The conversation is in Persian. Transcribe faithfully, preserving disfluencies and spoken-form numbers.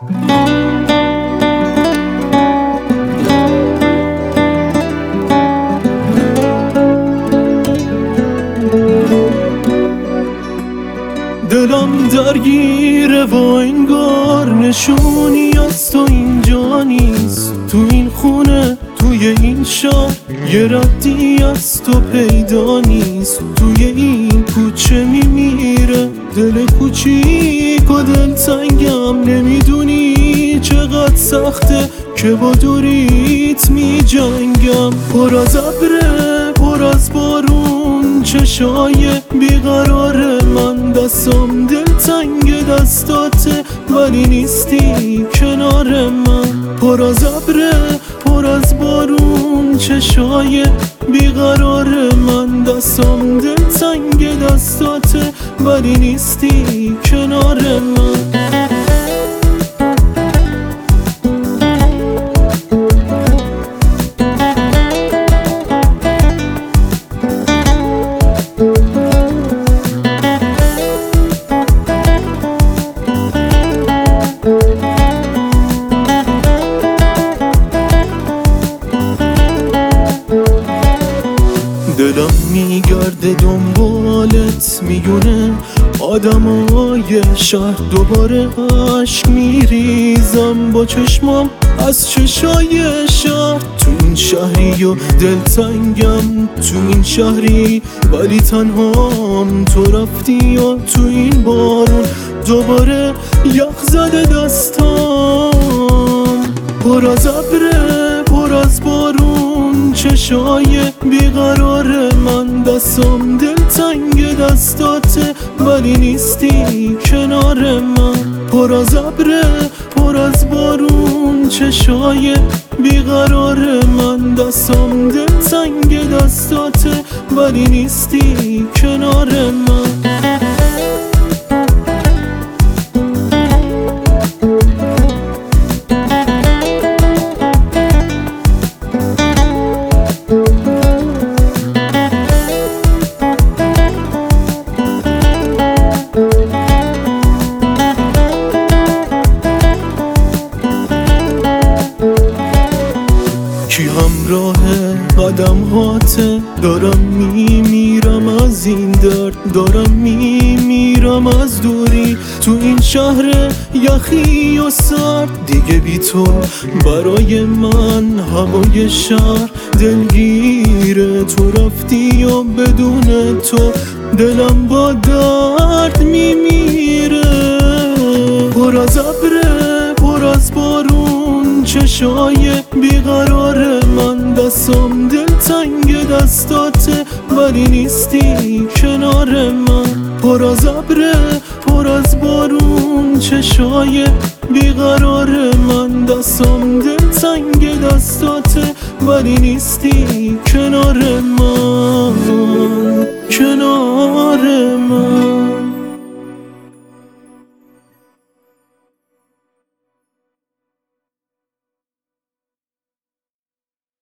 دلم درگیره و انگار نشونی از تو اینجا نیست. تو این خونه توی این شهر یه ردی از تو پیدا نیست. توی این کوچه میمیره دل کوچیک و دلتنگم، نمیدونی چقدر سخته که با دوریت می جنگم. پر از ابره پر از بارون چشای بیقرار من، دستم دلتنگ دستاته ولی نیستی کنار من. پر از ابره پر از بارون چشای بیقرار من، دستم دلتنگ دستاته ولی نیستی کنار من. دلم میگرده دنبالت میونه آدمای شهر، دوباره عشق میریزم با چشمام از چشای شهر. تو این شهری و دلتنگم تو این شهری ولی تنهام، تو رفتی و تو این بارون دوباره یخ زده دستام. پر از ابره پر از بارون چشای بیقرار من، دستم دلتنگ دستاته ولی نیستی کنار من. پر از ابره پر از بارون چشای بیقرار من، دستم دلتنگ دستاته ولی نیستی کنار من. کی همراه قدم هاته؟ دارم میمیرم از این درد، دارم میمیرم از دوری تو این شهر یخی و سرد. دیگه بی تو برای من هوای شهر دلگیره، تو رفتی و بدون تو دلم با درد میمیره. پر از ابره پر از بارون چشای بیقرار من، دستم دلتنگ دستاته ولی نیستی کنار من. پر از ابره پر از بارون چشای بیقرار من، دستم دلتنگ دستاته ولی نیستی کنار من، کنار